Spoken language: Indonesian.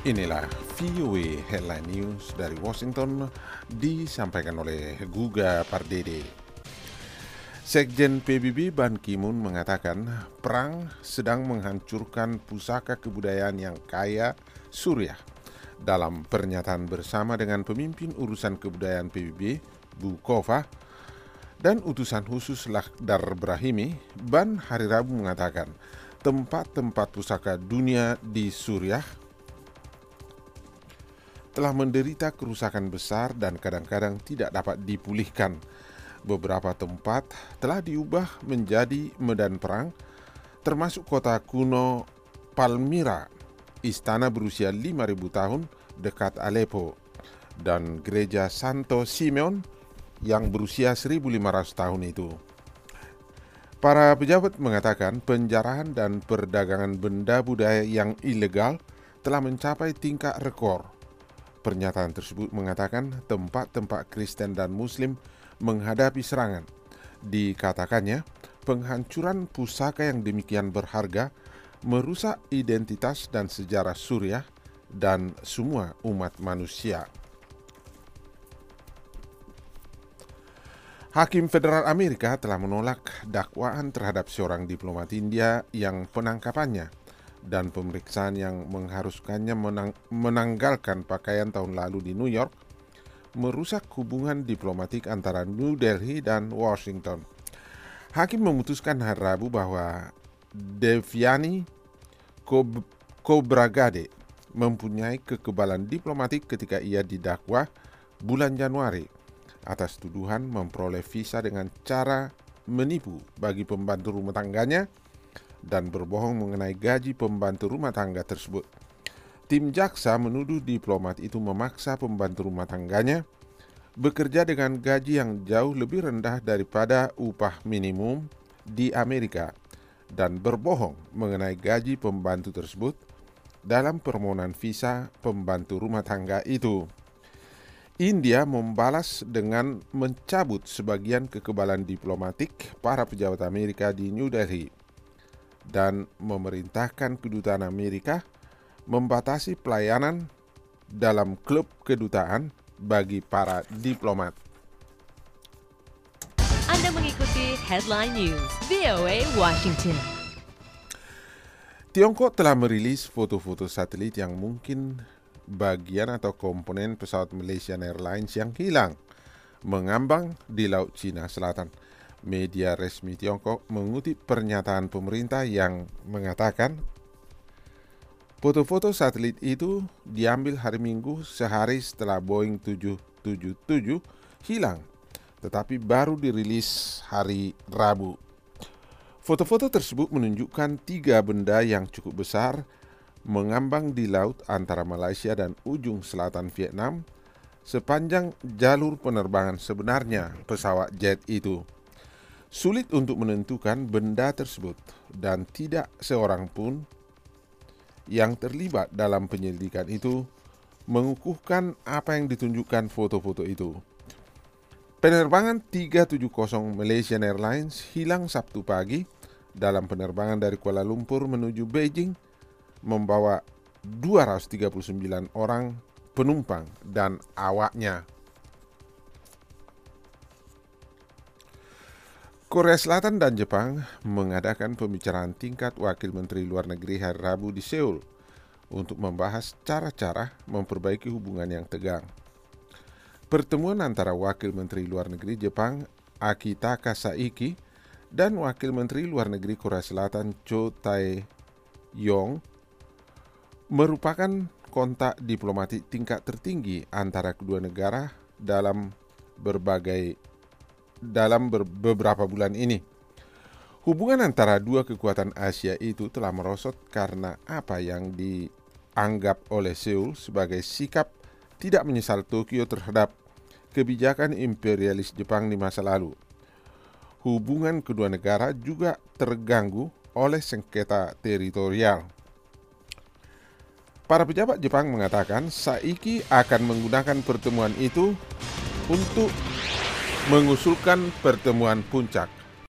Inilah VOA Headline News dari Washington disampaikan oleh Guga Pardede. Sekjen PBB Ban Ki-moon mengatakan perang sedang menghancurkan pusaka kebudayaan yang kaya Suriah. Dalam pernyataan bersama dengan pemimpin urusan kebudayaan PBB, Bukova, dan utusan khusus Lakhdar Brahimi, Ban hari Rabu mengatakan tempat-tempat pusaka dunia di Suriah telah menderita kerusakan besar dan kadang-kadang tidak dapat dipulihkan. Beberapa tempat telah diubah menjadi medan perang, termasuk kota kuno Palmyra, istana berusia 5.000 tahun dekat Aleppo, dan gereja Santo Simeon yang berusia 1.500 tahun itu. Para pejabat mengatakan penjarahan dan perdagangan benda budaya yang ilegal telah mencapai tingkat rekor. Pernyataan tersebut mengatakan tempat-tempat Kristen dan Muslim menghadapi serangan. Dikatakannya, penghancuran pusaka yang demikian berharga merusak identitas dan sejarah Suriah dan semua umat manusia. Hakim Federal Amerika telah menolak dakwaan terhadap seorang diplomat India yang penangkapannya dan pemeriksaan yang mengharuskannya menanggalkan pakaian tahun lalu di New York merusak hubungan diplomatik antara New Delhi dan Washington. Hakim memutuskan hari Rabu bahwa Devyani Khobragade mempunyai kekebalan diplomatik ketika ia didakwa bulan Januari atas tuduhan memperoleh visa dengan cara menipu bagi pembantu rumah tangganya dan berbohong mengenai gaji pembantu rumah tangga tersebut. Tim jaksa menuduh diplomat itu memaksa pembantu rumah tangganya bekerja dengan gaji yang jauh lebih rendah daripada upah minimum di Amerika dan berbohong mengenai gaji pembantu tersebut dalam permohonan visa pembantu rumah tangga itu. India membalas dengan mencabut sebagian kekebalan diplomatik para pejabat Amerika di New Delhi dan memerintahkan kedutaan Amerika membatasi pelayanan dalam klub kedutaan bagi para diplomat. Anda mengikuti Headline News VOA Washington. Tiongkok telah merilis foto-foto satelit yang mungkin bagian atau komponen pesawat Malaysian Airlines yang hilang mengambang di Laut Cina Selatan. Media resmi Tiongkok mengutip pernyataan pemerintah yang mengatakan foto-foto satelit itu diambil hari Minggu sehari setelah Boeing 777 hilang, tetapi baru dirilis hari Rabu. Foto-foto tersebut menunjukkan 3 benda yang cukup besar mengambang di laut antara Malaysia dan ujung selatan Vietnam sepanjang jalur penerbangan sebenarnya pesawat jet itu. Sulit untuk menentukan benda tersebut dan tidak seorang pun yang terlibat dalam penyelidikan itu mengukuhkan apa yang ditunjukkan foto-foto itu. Penerbangan 370 Malaysian Airlines hilang Sabtu pagi dalam penerbangan dari Kuala Lumpur menuju Beijing membawa 239 orang penumpang dan awaknya. Korea Selatan dan Jepang mengadakan pembicaraan tingkat Wakil Menteri Luar Negeri hari Rabu di Seoul untuk membahas cara-cara memperbaiki hubungan yang tegang. Pertemuan antara Wakil Menteri Luar Negeri Jepang Akitaka Saiki dan Wakil Menteri Luar Negeri Korea Selatan Cho Tae-yong merupakan kontak diplomatik tingkat tertinggi antara kedua negara dalam beberapa bulan ini. Hubungan antara dua kekuatan Asia itu telah merosot karena apa yang dianggap oleh Seoul sebagai sikap tidak menyesal Tokyo terhadap kebijakan imperialis Jepang di masa lalu. Hubungan kedua negara juga terganggu oleh sengketa teritorial. Para pejabat Jepang mengatakan Saiki akan menggunakan pertemuan itu untuk mengusulkan pertemuan puncak.